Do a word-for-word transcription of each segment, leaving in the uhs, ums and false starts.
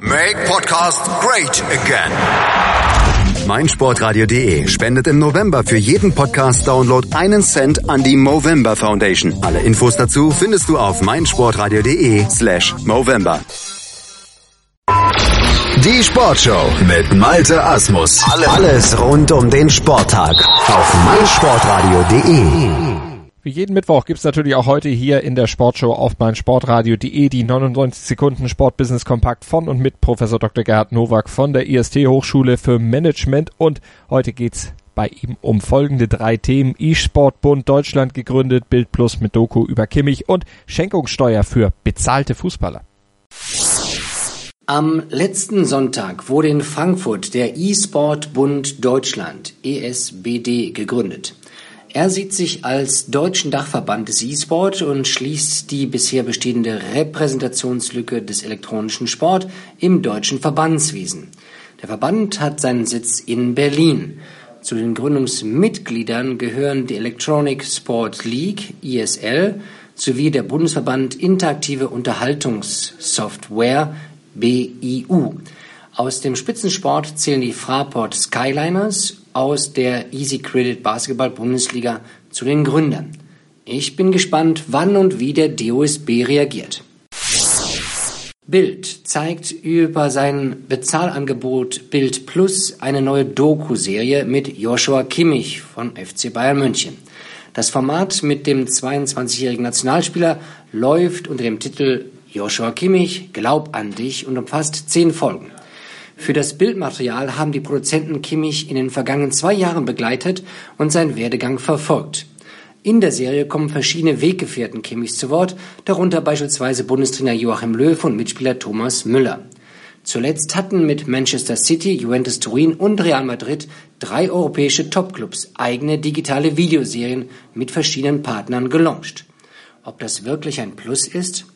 Make Podcast great again. meinsportradio punkt de spendet im November für jeden Podcast-Download einen Cent an die Movember Foundation. Alle Infos dazu findest du auf meinsportradio punkt de slash Movember. Die Sportshow mit Malte Asmus. Alles rund um den Sporttag auf meinsportradio punkt de. Wie jeden Mittwoch gibt's natürlich auch heute hier in der Sportshow auf meinsportradio punkt de die neunundneunzig Sekunden Sportbusiness Kompakt von und mit Professor Doktor Gerhard Nowak von der I S T Hochschule für Management. Und heute geht's bei ihm um folgende drei Themen: E-Sport-Bund Deutschland gegründet, Bild Plus mit Doku über Kimmich und Schenkungssteuer für bezahlte Fußballer. Am letzten Sonntag wurde in Frankfurt der E-Sport-Bund Deutschland, E S B D, gegründet. Er sieht sich als deutschen Dachverband des E-Sport und schließt die bisher bestehende Repräsentationslücke des elektronischen Sport im deutschen Verbandswesen. Der Verband hat seinen Sitz in Berlin. Zu den Gründungsmitgliedern gehören die Electronic Sport League, I S L, sowie der Bundesverband Interaktive Unterhaltungssoftware, B I U. Aus dem Spitzensport zählen die Fraport Skyliners aus der Easy Credit Basketball Bundesliga zu den Gründern. Ich bin gespannt, wann und wie der D O S B reagiert. Bild zeigt über sein Bezahlangebot Bild Plus eine neue Doku-Serie mit Joshua Kimmich von F C Bayern München. Das Format mit dem zweiundzwanzigjährigen Nationalspieler läuft unter dem Titel Joshua Kimmich, glaub an dich und umfasst zehn Folgen. Für das Bildmaterial haben die Produzenten Kimmich in den vergangenen zwei Jahren begleitet und seinen Werdegang verfolgt. In der Serie kommen verschiedene Weggefährten Kimmichs zu Wort, darunter beispielsweise Bundestrainer Joachim Löw und Mitspieler Thomas Müller. Zuletzt hatten mit Manchester City, Juventus Turin und Real Madrid drei europäische Topclubs eigene digitale Videoserien mit verschiedenen Partnern gelauncht. Ob das wirklich ein Plus ist?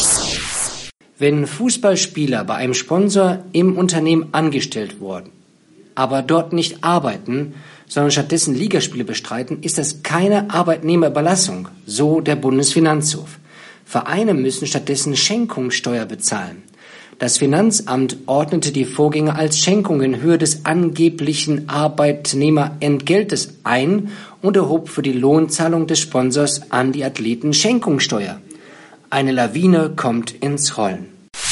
Wenn Fußballspieler bei einem Sponsor im Unternehmen angestellt wurden, aber dort nicht arbeiten, sondern stattdessen Ligaspiele bestreiten, ist das keine Arbeitnehmerüberlassung, so der Bundesfinanzhof. Vereine müssen stattdessen Schenkungssteuer bezahlen. Das Finanzamt ordnete die Vorgänge als Schenkung in Höhe des angeblichen Arbeitnehmerentgeltes ein und erhob für die Lohnzahlung des Sponsors an die Athleten Schenkungssteuer. Eine Lawine kommt ins Rollen.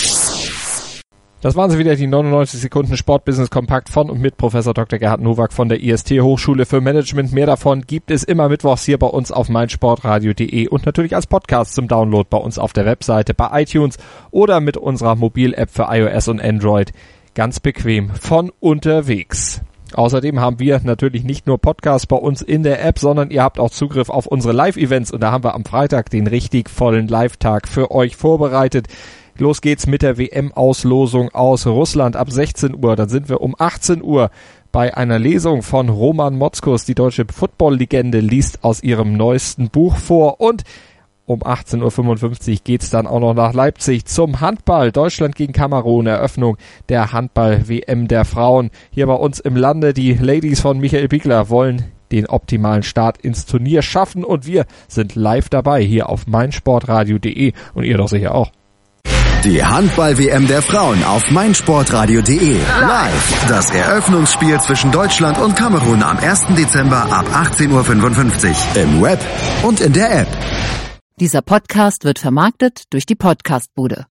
Das waren sie wieder, die neunundneunzig Sekunden Sportbusiness Kompakt von und mit Professor Doktor Gerhard Nowak von der I S T Hochschule für Management. Mehr davon gibt es immer mittwochs hier bei uns auf meinsportradio punkt de und natürlich als Podcast zum Download bei uns auf der Webseite, bei iTunes oder mit unserer Mobil-App für iOS und Android. Ganz bequem von unterwegs. Außerdem haben wir natürlich nicht nur Podcasts bei uns in der App, sondern ihr habt auch Zugriff auf unsere Live-Events und da haben wir am Freitag den richtig vollen Live-Tag für euch vorbereitet. Los geht's mit der W M-Auslosung aus Russland ab sechzehn Uhr. Dann sind wir um achtzehn Uhr bei einer Lesung von Roman Motzkus. Die deutsche Football-Legende liest aus ihrem neuesten Buch vor. Und um achtzehn Uhr fünfundfünfzig geht's dann auch noch nach Leipzig zum Handball. Deutschland gegen Kamerun, Eröffnung der Handball-W M der Frauen. Hier bei uns im Lande, die Ladies von Michael Biegler wollen den optimalen Start ins Turnier schaffen. Und wir sind live dabei hier auf meinsportradio punkt de und ihr doch sicher auch. Die Handball-W M der Frauen auf meinsportradio punkt de. Live. Das Eröffnungsspiel zwischen Deutschland und Kamerun am ersten Dezember ab achtzehn Uhr fünfundfünfzig. Im Web und in der App. Dieser Podcast wird vermarktet durch die Podcastbude.